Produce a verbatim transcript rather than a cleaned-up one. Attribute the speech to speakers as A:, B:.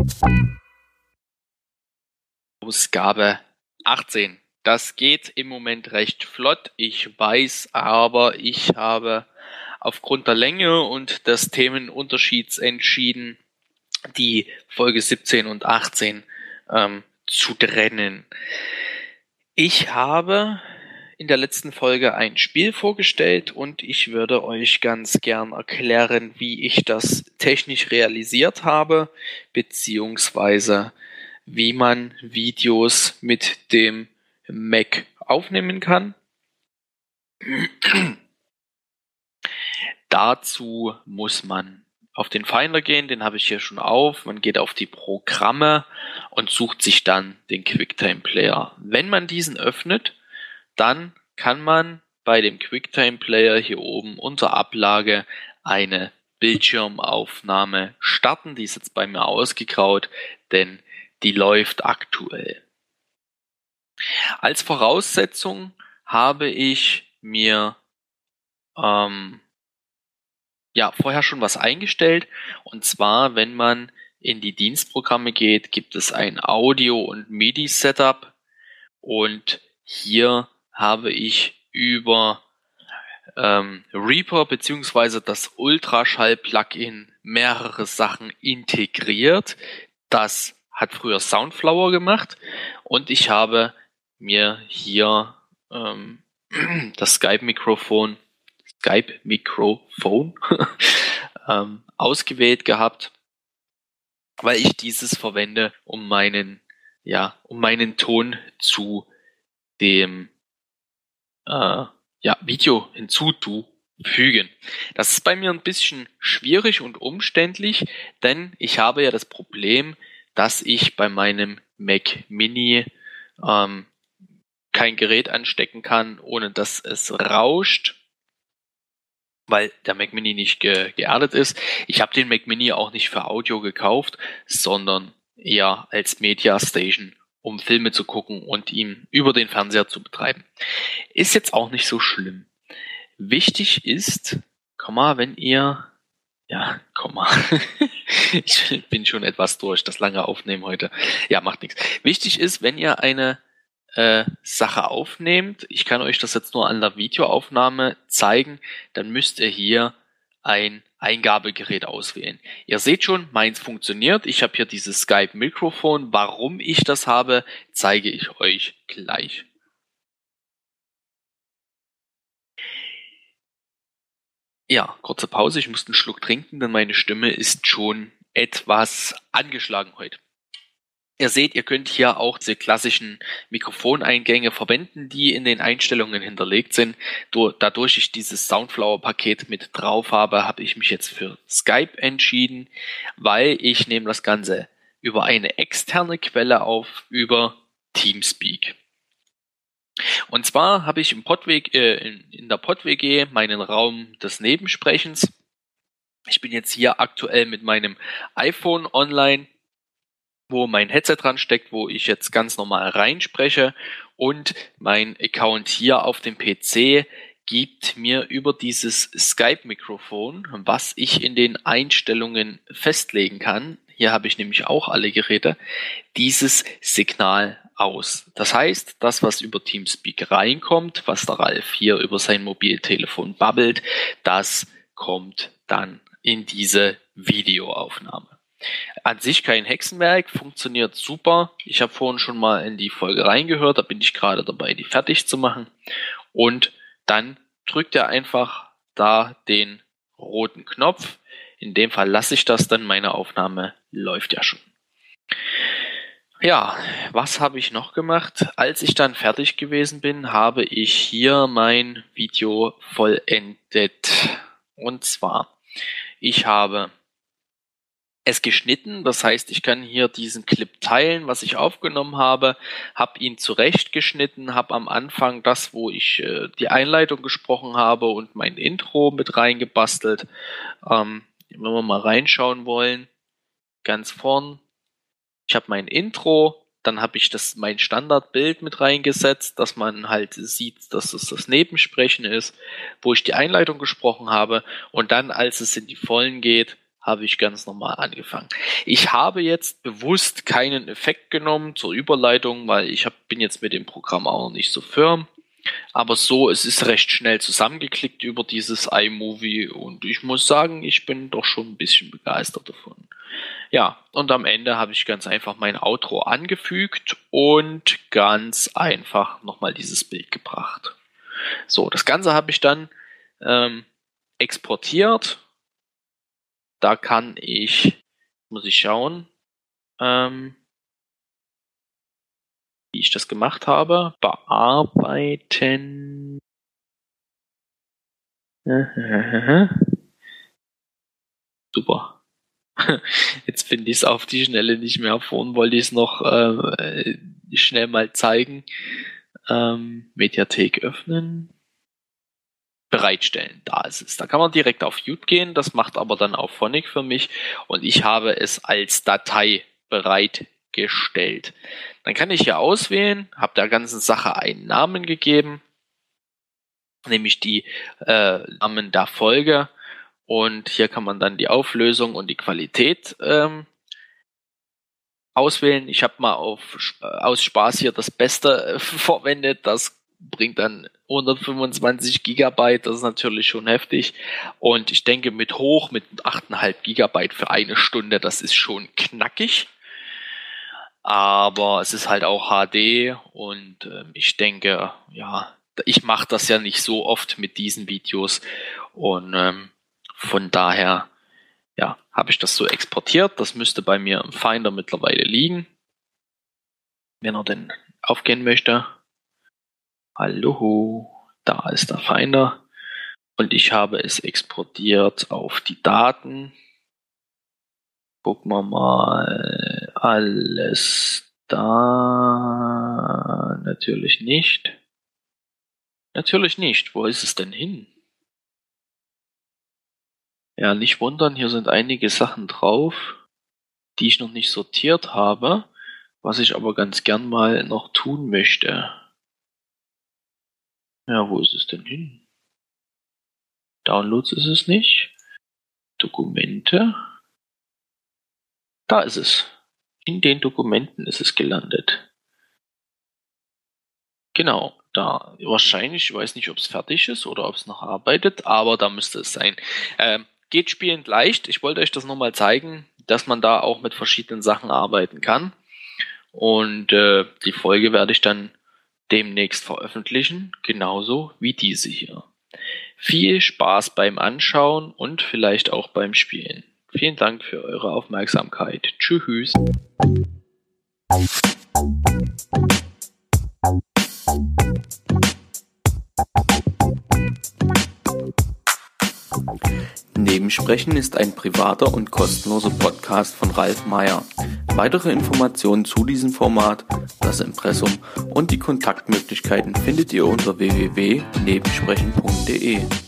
A: Ausgabe achtzehn. Das geht im Moment recht flott, ich weiß, aber ich habe aufgrund der Länge und des Themenunterschieds entschieden, die Folge siebzehn und achtzehn ähm, zu trennen. Ich habe in der letzten Folge ein Spiel vorgestellt und ich würde euch ganz gern erklären, wie ich das technisch realisiert habe, beziehungsweise wie man Videos mit dem Mac aufnehmen kann. Dazu muss man auf den Finder gehen, den habe ich hier schon auf. Man geht auf die Programme und sucht sich dann den QuickTime Player. Wenn man diesen öffnet, dann kann man bei dem QuickTime Player hier oben unter Ablage eine Bildschirmaufnahme starten. Die ist jetzt bei mir ausgegraut, denn die läuft aktuell. Als Voraussetzung habe ich mir ähm, ja vorher schon was eingestellt, und zwar, wenn man in die Dienstprogramme geht, gibt es ein Audio- und MIDI-Setup, und hier habe ich über ähm, Reaper bzw. das Ultraschall-Plugin mehrere Sachen integriert. Das hat früher Soundflower gemacht, und ich habe mir hier ähm, das Skype-Mikrofon Skype-Mikrofon ähm, ausgewählt gehabt, weil ich dieses verwende, um meinen, ja, um meinen Ton zu dem äh, ja, Video hinzuzufügen. Das ist bei mir ein bisschen schwierig und umständlich, denn ich habe ja das Problem, dass ich bei meinem Mac Mini ähm, kein Gerät anstecken kann, ohne dass es rauscht, weil der Mac Mini nicht ge- geerdet ist. Ich habe den Mac Mini auch nicht für Audio gekauft, sondern eher als Media Station, um Filme zu gucken und ihn über den Fernseher zu betreiben. Ist jetzt auch nicht so schlimm. Wichtig ist, Komma, wenn ihr, ja, Komma, ich bin schon etwas durch, das lange Aufnehmen heute. Ja, macht nichts. Wichtig ist, wenn ihr eine äh, Sache aufnehmt, ich kann euch das jetzt nur an der Videoaufnahme zeigen, dann müsst ihr hier ein Eingabegerät auswählen. Ihr seht schon, meins funktioniert. Ich habe hier dieses Skype-Mikrofon. Warum ich das habe, zeige ich euch gleich. Ja, kurze Pause. Ich muss einen Schluck trinken, denn meine Stimme ist schon etwas angeschlagen heute. Ihr seht, ihr könnt hier auch diese klassischen Mikrofoneingänge verwenden, die in den Einstellungen hinterlegt sind. Dadurch ich dieses Soundflower-Paket mit drauf habe, habe ich mich jetzt für Skype entschieden, weil ich nehme das Ganze über eine externe Quelle auf, über Teamspeak. Und zwar habe ich im Pod-W G, äh, in, in der Pod-W G meinen Raum des Nebensprechens. Ich bin jetzt hier aktuell mit meinem iPhone online, wo mein Headset dran steckt, wo ich jetzt ganz normal reinspreche, und mein Account hier auf dem P C gibt mir über dieses Skype-Mikrofon, was ich in den Einstellungen festlegen kann, hier habe ich nämlich auch alle Geräte, dieses Signal aus. Das heißt, das, was über Teamspeak reinkommt, was der Ralf hier über sein Mobiltelefon babbelt, das kommt dann in diese Videoaufnahme. An sich kein Hexenwerk, funktioniert super. Ich habe vorhin schon mal in die Folge reingehört, da bin ich gerade dabei, die fertig zu machen. Und dann drückt er einfach da den roten Knopf. In dem Fall lasse ich das, denn meine Aufnahme läuft ja schon. Ja, was habe ich noch gemacht? Als ich dann fertig gewesen bin, habe ich hier mein Video vollendet. Und zwar, ich habe es geschnitten, das heißt, ich kann hier diesen Clip teilen, was ich aufgenommen habe, habe ihn zurechtgeschnitten, habe am Anfang das, wo ich äh, die Einleitung gesprochen habe, und mein Intro mit reingebastelt. Ähm, wenn wir mal reinschauen wollen, ganz vorn, ich habe mein Intro, dann habe ich das mein Standardbild mit reingesetzt, dass man halt sieht, dass es das Nebensprechen ist, wo ich die Einleitung gesprochen habe, und dann, als es in die Vollen geht, habe ich ganz normal angefangen. Ich habe jetzt bewusst keinen Effekt genommen zur Überleitung, weil ich hab, bin jetzt mit dem Programm auch nicht so firm. Aber so, es ist recht schnell zusammengeklickt über dieses iMovie und ich muss sagen, ich bin doch schon ein bisschen begeistert davon. Ja, und am Ende habe ich ganz einfach mein Outro angefügt und ganz einfach nochmal dieses Bild gebracht. So, das Ganze habe ich dann ähm, exportiert. Da kann ich, muss ich schauen, ähm, wie ich das gemacht habe. Bearbeiten. Super. Jetzt finde ich es auf die Schnelle nicht mehr. Vorhin wollte ich es noch äh, schnell mal zeigen. Ähm, Mediathek öffnen. Bereitstellen, da ist es. Da kann man direkt auf YouTube gehen, das macht aber dann auch Phonic für mich und ich habe es als Datei bereitgestellt. Dann kann ich hier auswählen, habe der ganzen Sache einen Namen gegeben, nämlich die äh, Namen der Folge und hier kann man dann die Auflösung und die Qualität ähm, auswählen. Ich habe mal auf, aus Spaß hier das Beste äh, verwendet, das bringt dann hundertfünfundzwanzig Gigabyte, das ist natürlich schon heftig. Und ich denke, mit hoch, mit acht Komma fünf Gigabyte für eine Stunde, das ist schon knackig. Aber es ist halt auch H D und äh, ich denke, ja, ich mache das ja nicht so oft mit diesen Videos. Und ähm, von daher, ja, habe ich das so exportiert. Das müsste bei mir im Finder mittlerweile liegen, wenn er denn aufgehen möchte. Hallo, da ist der Finder und ich habe es exportiert auf die Daten. Gucken wir mal, alles da, natürlich nicht. Natürlich nicht, wo ist es denn hin? Ja, nicht wundern, hier sind einige Sachen drauf, die ich noch nicht sortiert habe, was ich aber ganz gern mal noch tun möchte. Ja, wo ist es denn hin? Downloads ist es nicht. Dokumente. Da ist es. In den Dokumenten ist es gelandet. Genau, da wahrscheinlich, ich weiß nicht, ob es fertig ist oder ob es noch arbeitet, aber da müsste es sein. Ähm, geht spielend leicht. Ich wollte euch das nochmal zeigen, dass man da auch mit verschiedenen Sachen arbeiten kann. Und äh, die Folge werde ich dann demnächst veröffentlichen, genauso wie diese hier. Viel Spaß beim Anschauen und vielleicht auch beim Spielen. Vielen Dank für eure Aufmerksamkeit. Tschüss. Nebensprechen ist ein privater und kostenloser Podcast von Ralf Meyer. Weitere Informationen zu diesem Format, das Impressum und die Kontaktmöglichkeiten findet ihr unter w w w punkt nebensprechen punkt de.